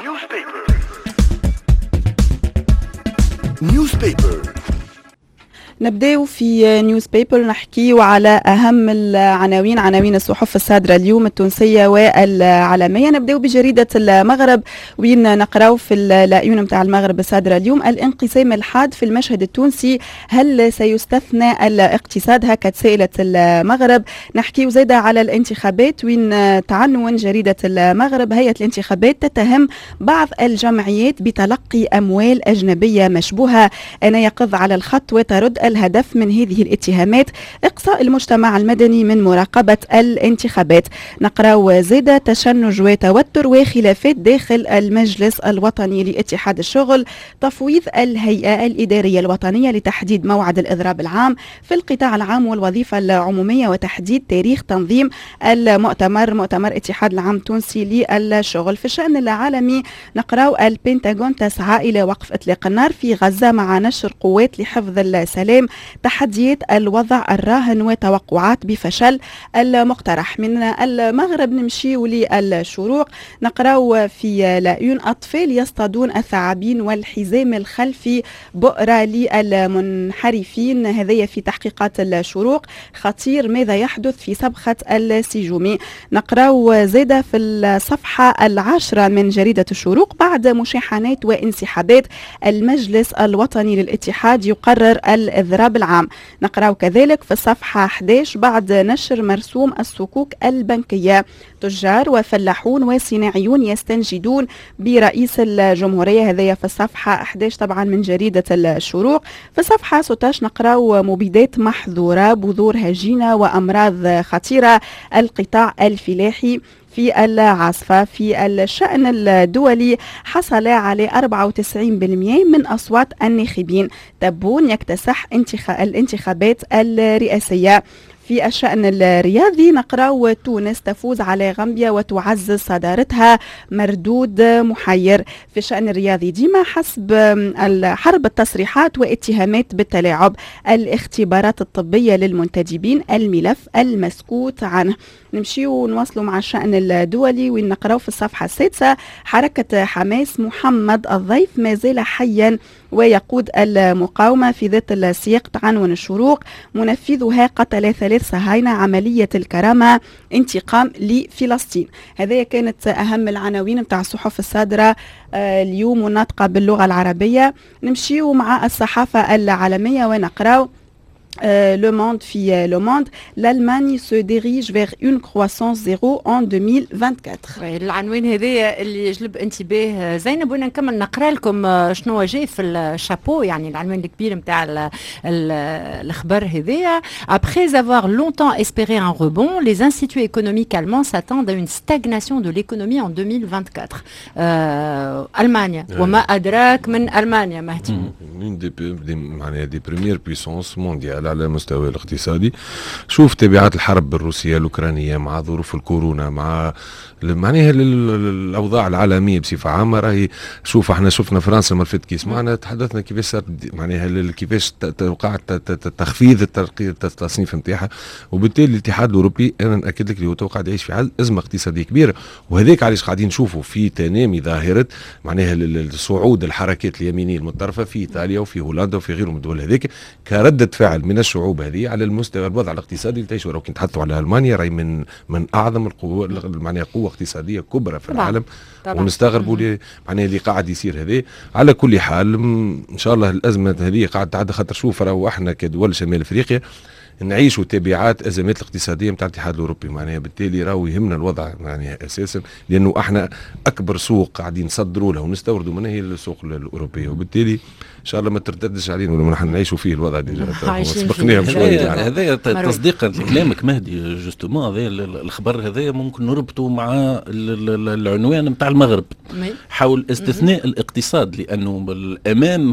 نيوزبيبر. نبداو في نيوز بيبر نحكيو على أهم العناوين، عناوين الصحف الصادرة اليوم التونسية والعالمية. نبداو بجريدة المغرب وين نقراو في اللايون متاع المغرب الصادرة اليوم: الانقسام الحاد في المشهد التونسي، هل سيستثنى الاقتصاد؟ هكا تسائلت المغرب. نحكيو زيادة على الانتخابات وين تعنون جريدة المغرب: هيئة الانتخابات تتهم بعض الجمعيات بتلقي أموال أجنبية مشبوهة. أنا يقظ على الخط وترد الهدف من هذه الاتهامات إقصاء المجتمع المدني من مراقبة الانتخابات. نقراو زيادة: تشنج وتوتر وخلافات داخل المجلس الوطني لاتحاد الشغل، تفويض الهيئة الإدارية الوطنية لتحديد موعد الإضراب العام في القطاع العام والوظيفة العمومية وتحديد تاريخ تنظيم المؤتمر، مؤتمر اتحاد العام التونسي للشغل. في الشأن العالمي نقراو: البنتاغون تسعى إلى وقف إطلاق النار في غزة مع نشر قوات لحفظ السلام، تحديات الوضع الراهن وتوقعات بفشل المقترح. من المغرب نمشي للشروق، نقراو في لايون: أطفال يصطادون الثعابين والحزام الخلفي بؤرة للمنحرفين. هذا في تحقيقات الشروق. خطير، ماذا يحدث في صبخة السجومي. نقراو زيادة في الصفحة 10 من جريدة الشروق: بعد مشاحنات وانسحابات المجلس الوطني للاتحاد يقرر الإضراب العام. نقراو كذلك في الصفحة 11: بعد نشر مرسوم الصكوك البنكية، تجار وفلاحون وصناعيون يستنجدون برئيس الجمهورية. هذا في الصفحة 11 طبعا من جريدة الشروق. في الصفحة 16 نقراو: مبيدات محظورة، بذور هجينة وأمراض خطيرة، القطاع الفلاحي في العاصفة. في الشأن الدولي حصل على 94% من أصوات الناخبين. تبون يكتسح الانتخابات الرئاسية. في الشأن الرياضي نقراو: تونس تفوز على غامبيا وتعزز صدارتها، مردود محير. في الشأن الرياضي ديما حسب حرب التصريحات واتهامات بالتلاعب، الاختبارات الطبية للمنتدبين، الملف المسكوت عنه. نمشيو ونواصلوا مع الشأن الدولي وين نقراو في الصفحة 6: حركة حماس، محمد الضيف ما زال حيا ويقود المقاومة. في ذات السياق تعنون الشروق: منفذها قتل 3 صهاينة، عملية الكرامة، انتقام لفلسطين. هذه كانت أهم العناوين متاع الصحف الصادرة اليوم والناطقة باللغة العربية. نمشيو مع الصحافة العالمية ونقراو Le Monde في Le Monde: l'Allemagne se dirige vers une croissance zéro en 2024. العنوان هذا اللي يجلب انتباه زينب، وانا نكمل نقرا لكم شنو جاي في الشابو، يعني العنوان الكبير نتاع الخبر هذايا. Après avoir longtemps espéré un rebond, les instituts économiques allemands s'attendent à une stagnation de l'économie en 2024. ألمانيا وما أدراك من ألمانيا مهدي. معناها دي بريمير بويسونس مونديال على المستوى الاقتصادي. شوف تبعات الحرب الروسية الأوكرانية مع ظروف الكورونا مع معناها الأوضاع العالمية بصفة عامة. راهي شوف احنا شفنا فرنسا لما فات كيس معنا تحدثنا كيفاش صار معناها كيفاش توقعت تخفيض التصنيف نتاعها، وبالتالي الاتحاد الأوروبي أنا نأكد لك اللي هو توقع يعيش في أزمة اقتصادية كبيرة. وهذاك علاش قاعدين نشوفوا في تنامي ظاهرة معناها صعود الحركات اليمينية المتطرفة في إيطاليا وفي هولندا وفي غيرهم من الدول هذيك كردة فعل من الشعوب هذه على المستوى الوضع الاقتصادي اللي تعيشوا. لو كنت تحدثوا على ألمانيا راهي من أعظم القوى معناها قوة اقتصادية كبرى في العالم، ونستغربوا معناها اللي قاعد يصير هذا. على كل حال إن شاء الله الأزمة هذه قاعد تعدي، خاطر شوف راهو احنا كدول شمال أفريقيا نعيشوا تبعات أزمات الاقتصادية متاع الاتحاد الأوروبي، معناها بالتالي راهو يهمنا الوضع معناها أساسا، لأنه احنا أكبر سوق قاعدين نصدروا لها ونستوردوا منها هي السوق الأوروبية، وبالتالي إن شاء الله ما ترددش علينا ولا نحن نعيشوا فيه الوضع ديجا سبقناهم شوية. هذا تصديقا لكلامك مهدي جوستومون هذا الخبر هذا ممكن نربطه مع العنوان متاع المغرب حول استثناء الاقتصاد، لأنه أمام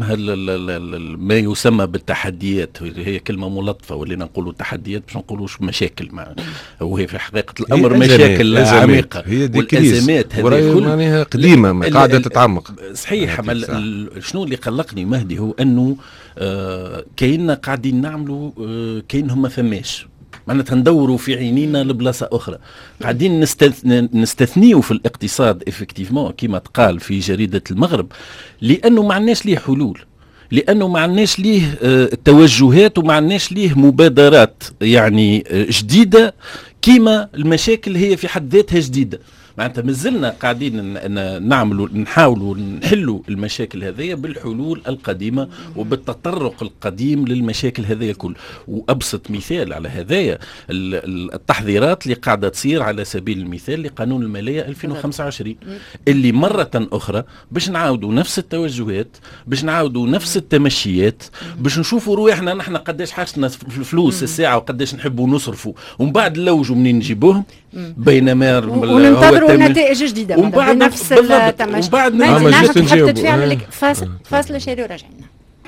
ما يسمى بالتحديات، هي كلمة ملطفة ولينا نقولوا تحديات باش نقولوش مشاكل، وهي في حقيقة الأمر مشاكل عميقة. والأزمات هذه كلها قديمة قاعدة تتعمق. صحيح. شنو اللي قلقني مهدي هو أنه كأننا قاعدين نعملوا كأنهم ما فماش، معناتها ندوروا في عينينا لبلاصه اخرى. قاعدين نستثنيوا في الاقتصاد افكتيفمون كما تقال في جريده المغرب، لانه ما عندناش ليه حلول، لانه ما عندناش ليه توجهات وما عندناش ليه مبادرات يعني جديده، كيما المشاكل هي في حد ذاتها جديده. معناتها مازلنا قاعدين نحاولوا نحلوا المشاكل هذه بالحلول القديمه وبالتطرق القديم للمشاكل هذه كل. وابسط مثال على هذايا التحضيرات اللي قاعده تصير على سبيل المثال لقانون الماليه 2025 اللي مره اخرى باش نعاودوا نفس التوجهات، باش نعاودوا نفس التمشيات، باش نشوفوا روحنا نحن قداش حاجتنا في الفلوس الساعه وقداش نحبوا نصرفوا، ومن بعد نلوجوا منين نجيبوهم، بينما وننتظروا نتائج جديده وبعد نفس التمشي. وبعد نحب تفعل فاصله شهري وراجعين.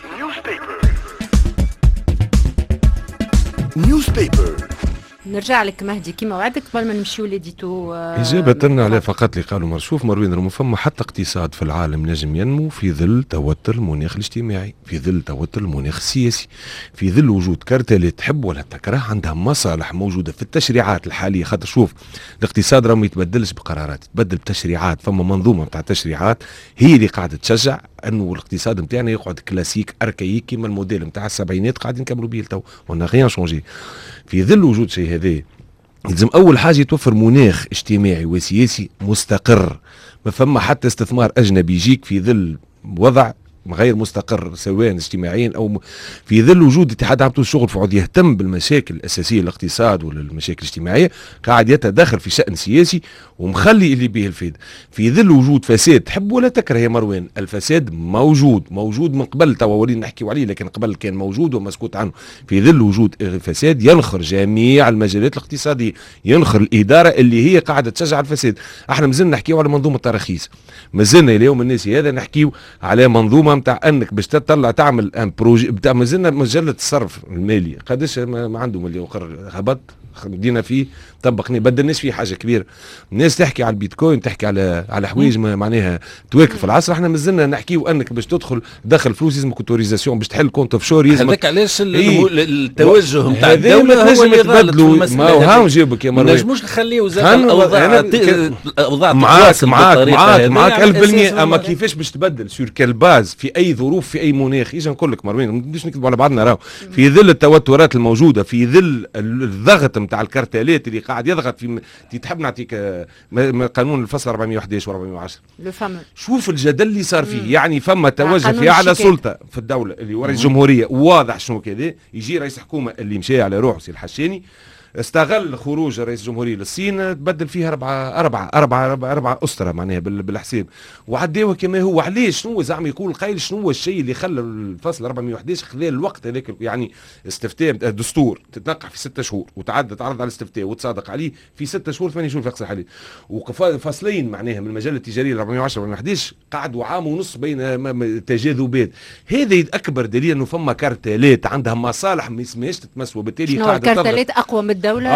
نيوز بيبر. نرجع لك مهدي كيما وعدك قبل ما نمشيو ليديتو. إجابة على فقط اللي قالوا مرشوف مروين رمو، فما حتى اقتصاد في العالم نجم ينمو في ظل توتر المناخ الاجتماعي، في ظل توتر المناخ السياسي، في ظل وجود كارتلات تحب ولا تكره عندها مصالح موجودة في التشريعات الحالية. خاطر شوف الاقتصاد راه ما يتبدلش بقرارات، يتبدل بتشريعات. فما منظومة بتاع تشريعات هي اللي قاعدة تشجع انه الاقتصاد نتاعنا يقعد كلاسيك اركايك كيما الموديل نتاع السبعينات قاعدين نكملوا به لتو، وانا غيان شونجي. في ظل وجود شيء هذا لازم اول حاجه يتوفر مناخ اجتماعي وسياسي مستقر، ما فما حتى استثمار اجنبي يجيك في ظل وضع غير مستقر سواء اجتماعيا او في ظل وجود اتحاد عام الشغل فعود يهتم بالمشاكل الاساسيه الاقتصاد ولا المشاكل الاجتماعيه، قاعد يتدخل في شان سياسي ومخلي اللي به الفائده. في ظل وجود فساد تحب ولا تكره يا مروان، الفساد موجود من قبل، توا ولينا نحكيو عليه لكن قبل كان موجود ومسكوت عنه. في ظل وجود الفساد ينخر جميع المجالات الاقتصاديه، ينخر الاداره اللي هي قاعده تشجع الفساد. احنا مازلنا نحكيو على منظومه التراخيص، مازلنا اليوم الناس هذا نحكيو على منظومه نتاع انك باش تطلع تعمل ان بروجي بتاع مازلنا مجله الصرف المالي قداش ما عنده مليون قرر هبط بدينا فيه طبقني بدلناش فيه حاجه كبيره. الناس تحكي على البيتكوين، تحكي على حوايج معناها تواكب في العصر. احنا مازلنا نحكيو انك باش تدخل فلوس لازمك اوتوريزاسيون، باش تحل كونت اوف شور هذاك علاش التوجه نتاع الدوله هو اللي غلط في المساله. ما هو هاو جيبك يا مروان، ما نجموش نخليو زاد الاوضاع معاك 1000%. اما كيفاش باش تبدل سور كال باز في اي ظروف في اي مناخ؟ ايش نقول لك مروان، ما نبداش نكذبوا على بعضنا. راهو في ظل التوترات الموجوده، في ظل الضغط نتاع الكارتالات اللي قاعد يضغط في تحب نعطيك قانون الفصل 411 و 410 شوف الجدل اللي صار فيه. يعني فما توجه في اعلى سلطه في الدوله اللي هو رئيس الجمهوريه، واضح شنو كذا. يجي رئيس حكومه اللي مشى على روحه سي الحشاني، استغل خروج رئيس الجمهورية للصين، تبدل فيها أربعة أسرة معناها بالحساب، وعداوها كما هو. علاش؟ شنو زعما يقول قايل شنو هو الشيء اللي خلى الفصل 411 خلال الوقت هذاك؟ يعني استفتاء دستور تتنقح في 6 شهور وتعرض على الاستفتاء وتصادق عليه في 6 شهور 8 شهور في اقصى حالي، وفصلين معناها من المجله التجاريه 410 و 411 قعدوا عام ونص بين تجاذبات. هذا اكبر دليل انه فما كارتالات عندها مصالح ما يسميهاش تتمس، وبالتالي قاعده كارتالات اقوى من الدولة.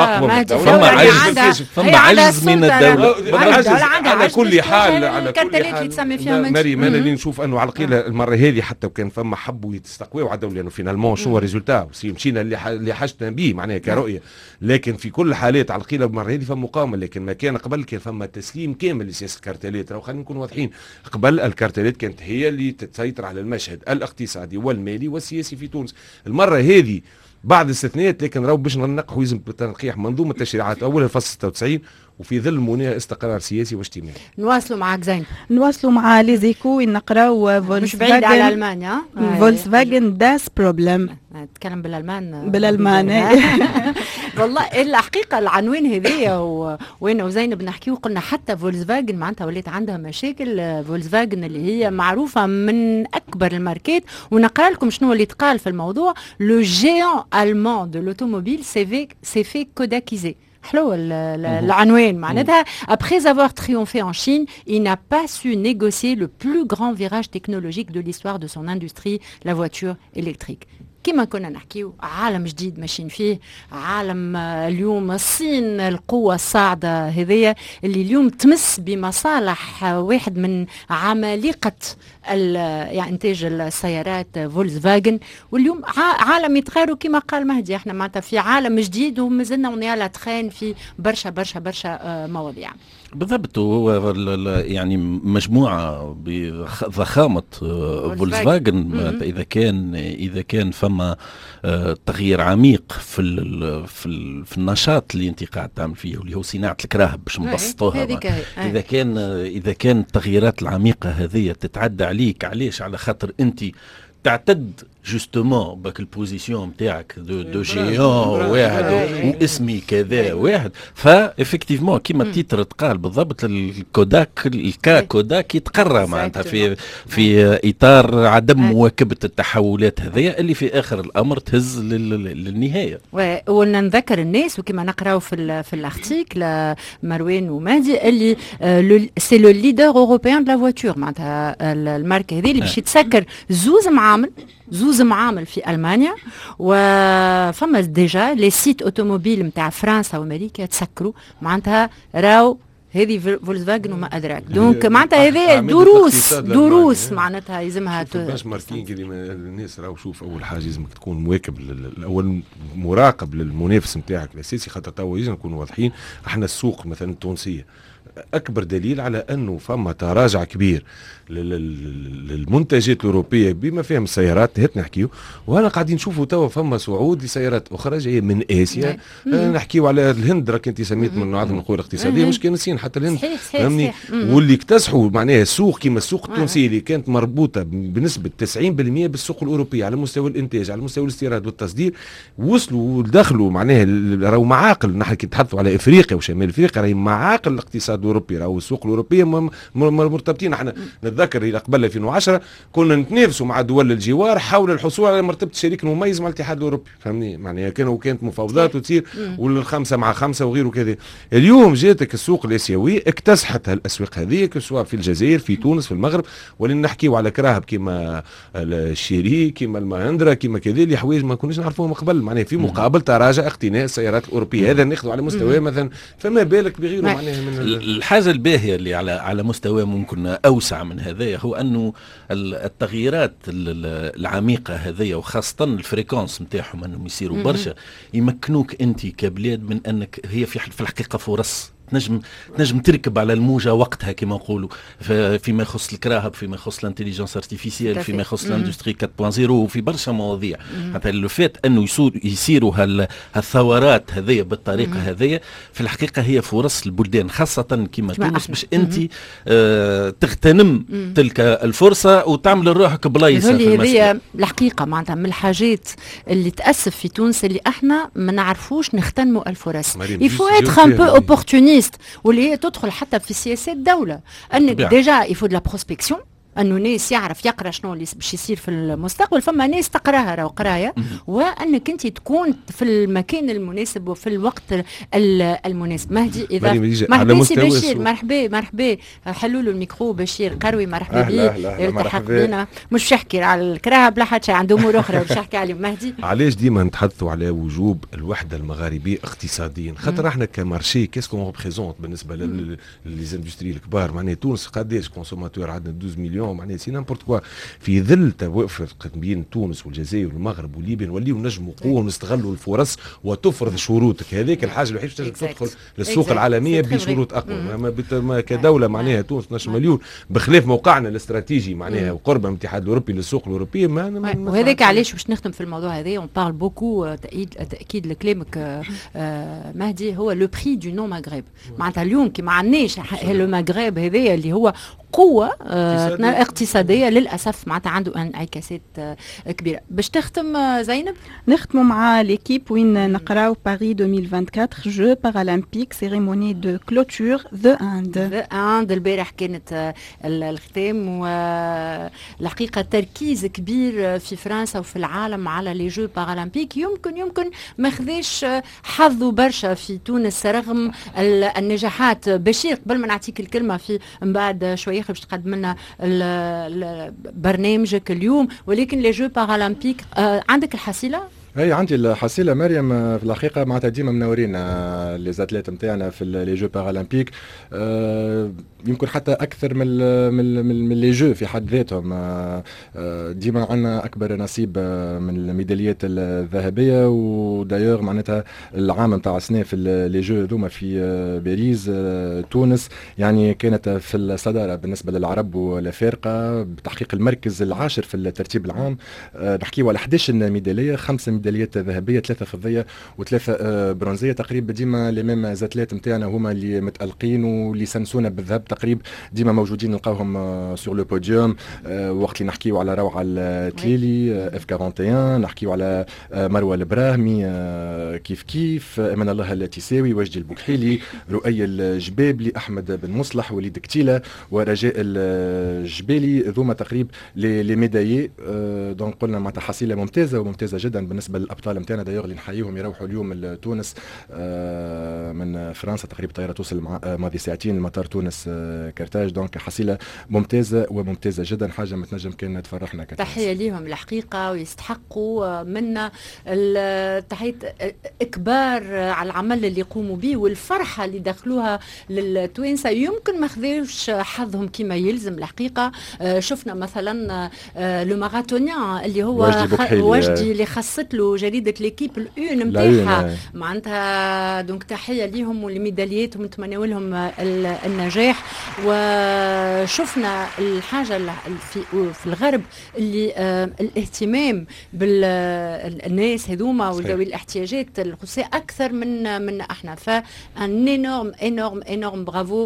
فما عجز من الدولة على كل حال. على كل حال ماري ما اللي نشوف انه على القيل المره هذه حتى وكان فما حبوا يستقويوا على الدولة، لانه فينالمون شنو الريزولتا مشينا اللي حاجتنا به معناها كرؤيه. لكن في كل حالات على القيل المره هذه فما مقاومه. لكن ما كان قبل كان فما تسليم كامل لسياسه الكارتالات. خلينا نكون واضحين، قبل الكارتالات كانت هي اللي تسيطر على المشهد الاقتصادي والمالي والسياسي في تونس. المره هذه بعد استثناءات، لكن راهو باش ننقحوا يلزم بتنقيح منظومه التشريعات اولها الفصل 96 وفي ظل مناخ استقرار سياسي واجتماعي. نواصلوا معك زين، نواصلوا مع ليزيكو نقراو مش بعيد على المانيا. فولكسفاجن داس بروبلم، نتكلم بالالمان والله الحقيقه العنوان هذيا وانا وزينب نحكيو قلنا حتى فولكسفاجن معناتها ولات عندها مشاكل. فولكسفاجن اللي هي معروفه من اكبر الماركات، ونقرا لكم شنو اللي تقال في الموضوع. لو جيان المان دو لوتوموبيل سي في كوداكيزي. حلو العنوان معناتها. Après avoir triomphé en Chine, il n'a pas su négocier le plus grand virage technologique de l'histoire de son industrie, la voiture électrique. كما كنا نحكيو عالم جديد ماشيين فيه، عالم اليوم الصين القوة الصاعدة هذية اللي اليوم تمس بمصالح واحد من عمالقة يعني إنتاج السيارات فولكس فاجن، واليوم عالم يتغيروا كما قال مهدي، احنا معناتها في عالم جديد ومازلنا ونيالا تخين في برشا برشا برشا مواضيع. بالضبط. هو يعني مجموعه بضخامه فولكس فاجن اذا كان فما تغيير عميق في النشاط اللي انت قاعد تعمل فيه واللي هو صناعه الكراهب باش نبسطوها. اذا كان التغييرات العميقه هذه تتعدى عليك، علاش؟ على خاطر انت تعتد جوستومون باك البوزيسيون نتاعك دو جيون واحد واسمي كذا واحد، فافكتيفمون كيما التيتر تقال بالضبط الكا كوداك يتقرى معناتها في اطار عدم مواكبه التحولات هذيا اللي في اخر الامر تهز للنهايه. وقلنا نذكر الناس وكما نقراو في الارتيكل مروان ومهدي اللي سي لو ليدر اوروبيان دو لا فواتور، معناتها الماركه هذه اللي باش يتسكر زوز معامل في ألمانيا، وفما ديجا لي سيت اوتوموبيل نتاع فرنسا وامريكا تسكروا، معناتها راو هذه فولكس فاجن وما ادراك. دونك معناتها هذه دروس معناتها يلزمها باش ماركين كي الناس راهو شوف اول حاجه لازمك تكون مواكب الاول مراقب للمنافس نتاعك الاساسي، خاطر توا لازم نكونوا واضحين. احنا السوق مثلا التونسيه اكبر دليل على انه فما تراجع كبير للمنتجات الاوروبيه بما فيهم السيارات هات نحكيو، وانا قاعدين نشوفوا توا فما صعود لسيارات اخرى جايه من اسيا. نحكيو على الهند، راك انت سميت من عدم القوه الاقتصاديه، مش كان الصين حتى الهند فهمني، واللي اكتسحوا معناها السوق كيما السوق التونسي اللي كانت مربوطه بنسبه 90% بالسوق الاوروبي على مستوى الانتاج على مستوى الاستيراد والتصدير، وصلوا ودخلوا معناها راهو معاقل. نحن كي نتحدثوا على افريقيا وشمال افريقيا راهي معاقل الاقتصاد الاوروبي، راهو السوق الاوروبيه مرتبطين. احنا نتذكر الى قبل 2010 كنا نتنافسوا مع دول الجوار حول الحصول على مرتبه الشريك المميز مع الاتحاد الاوروبي، فهمني معناها كانت مفاوضات وتصير والخمسه مع خمسه وغيره كذا. اليوم جاتك السوق الاسيوي اكتسحت الاسواق هذه سواء في الجزائر في تونس في المغرب، ولن نحكيو على كراهب كيما الشيري كيما المهندرا كيما كذا اللي حوايج ما كناش نعرفوهم قبل، معناها في مقابل تراجع اقتناء السيارات الاوروبيه. هذا ناخذه على مستوى مثلا، فما بالك بغيره معناها من الحاجه الباهيه اللي على مستوى ممكن اوسع من هذا هو انه التغييرات العميقه هذه وخاصه الفريكونس نتاعهم انهم يصيروا برشا يمكنوك انت كبلاد من انك هي في الحقيقه فرص تنجم تركب على الموجه وقتها كما نقولوا، فيما يخص الكراهب، فيما يخص الانتليجنس ارتيفيسيال، فيما يخص الاندستري 4.0 وفي برشا مواضيع. حتى لو فات انه يصيروا هالثورات هذه بالطريقه هذه في الحقيقه هي فرص البلدان خاصه كما تونس باش انت تغتنم تلك الفرصه وتعمل روحك بلايصه في المسألة. هذه الحقيقه معناتها من الحاجات اللي تاسف في تونس اللي احنا ما نعرفوش نغتنموا الفرص. يفو اتر ان بو اوبورتونيست واللي هي تدخل حتى في سياسات الدولة، انك ديجا يفو دو لا بروسبكسيون، انه ناس يعرف يقرا شنو اللي باش يصير في المستقبل، فما ناس تقراها راهو قرايه، وانك انت تكون في المكان المناسب وفي الوقت المناسب. مهدي اذا مرحبا سي بشير، مرحبا حلوا له الميكرو بشير قروي، مرحبا بيه يلتحق بنا. مش باش يحكي على الكراهه بلا حتى شيء، عنده امور اخرى باش يحكي عليهم. مهدي علاش ديما نتحدثوا على وجوب الوحده المغاربيه اقتصاديا؟ خاطر احنا كمارشي كيسكو ريبريزونت بالنسبه للزاندستري الكبار، معناها تونس قداش كونسوماتور عندنا 12 مليون معناها سي نامبورت كوا. في ظل توافق بين تونس والجزائر والمغرب وليبيا نوليو نجموا قوه ونستغلوا الفرص وتفرض شروطك. هذيك الحاجه الوحيده باش تدخل للسوق العالميه بشروط اقوى. كدوله معناها تونس 12 مليون بخلاف موقعنا الاستراتيجي معناها وقرب من الاتحاد الاوروبي للسوق الاوروبي. وهذاك علاش باش نختم في الموضوع هذا اون بارل بوكو تاكيد لكلامك مهدي، هو لو بري دو نو مغرب. معناتها اليوم كي ما عندناش لو مغرب هذايا اللي هو قوة اقتصادية للأسف معناتها عنده انعكاسات كبيرة. باش تختم زينب؟ نختموا مع ليكيب وين نقراو باري 2024 جو بارالمبيك سيريموني دو كلوتور ذا اند. البارح كانت الختام، والحقيقة تركيز كبير في فرنسا وفي العالم على لي جو بارالمبيك. يمكن ما خذاش حظه برشا في تونس رغم النجاحات. بشير قبل ما نعطيك الكلمة في من بعد شوية باش تقدم لنا برنامجك اليوم، ولكن لي جو بارالمبيك عندك الحصيله؟ اي عندي الحصيله مريم. في الحقيقه معناتها ديما منورين لي زاتليت نتاعنا في لي جو بارالمبيك، يمكن حتى اكثر من لي جو في حد ذاتهم. ديما عندنا اكبر نصيب من الميداليات الذهبيه، ودايوغ معناتها العام نتاع السنه في لي جو ذوما في باريس تونس يعني كانت في الصداره بالنسبه للعرب والافارقه بتحقيق المركز العاشر في الترتيب العام. نحكيو على 11 ميداليه، 5 ميداليات ذهبيه، 3 فضيه و3 برونزيه. تقريبا ديما لي ميم زاتليت نتاعنا هما اللي متالقين واللي سنسونا بالذهب، تقريبا ديما موجودين نلقاوهم سور لو بوديوم. وقت اللي نحكيو على روعه التليلي اف 41، نحكيو على مروه البراهمي كيف امان الله التساوي، وجدي البكحيلي، رؤية الجبابلي، احمد بن مصلح، وليد كتيله، ورجاء الجبالي. ذوما تقريبا لي ميدايي. دونك قلنا معناتها حصيله ممتازه وممتازه جدا بالنسبه للابطال نتاعنا دايوغ اللي نحييهم يروحوا اليوم لتونس من فرنسا. تقريبا طياره توصل ماضي ساعتين لمطار تونس كرتاج. دونك حصيله ممتازه وممتازه جدا، حاجه ما تنجم كان تفرحنا كتونس. تحيه ليهم الحقيقه، ويستحقوا منا تحيه اكبار على العمل اللي يقوموا به والفرحه اللي دخلوها للتوانسه. يمكن ما خذوش حظهم كما يلزم الحقيقه. شفنا مثلا لو ماراثونيان اللي هو وجدي اللي خصت له جريده ليكيب الاون نتاعها معناتها. دونك تحيه ليهم والميداليات ونتمنى لهم النجاح. وشفنا الحاجه في الغرب اللي الاهتمام بالناس هذوما وذوي الاحتياجات الخصوصيه اكثر من احنا. فان انورم برافو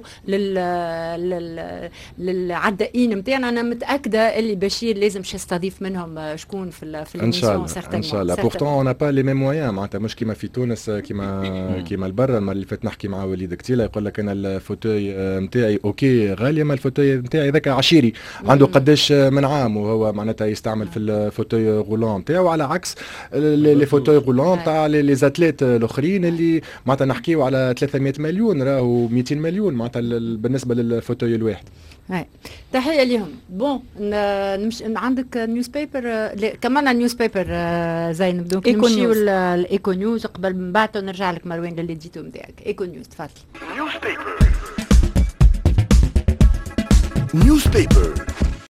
للعدائين نتاعنا. انا متاكده اللي بشير لازم يستضيف منهم شكون في ان شاء الله ان شاء الله. بورتون اون با لي ميم مويان، معناتها مش كيما في تونس كيما البرا. المره اللي فاتت نحكي مع وليد كتيله يقول لك انا الفوتوي نتاعي اوكي غاليه، ما الفوتوي نتاعي ذاك عشيري عنده قداش من عام وهو معناتها يستعمل في الفوتوي غولون نتاعو، على عكس لي فوتوي غولون تاع لي زاتليت الاخرين اللي معناتها نحكيو على 300 مليون راهو 200 مليون معناتها بالنسبه للفوتوي الواحد. تحيه لهم. بون عندك نيوز بيبر كمان نيوز بيبر زينب. دونك نمشيو الايكو نيوز قبل من بعد نرجع لك مروان للإديتو نتاعك. ايكو نيوز تفضل. نيوز بيبر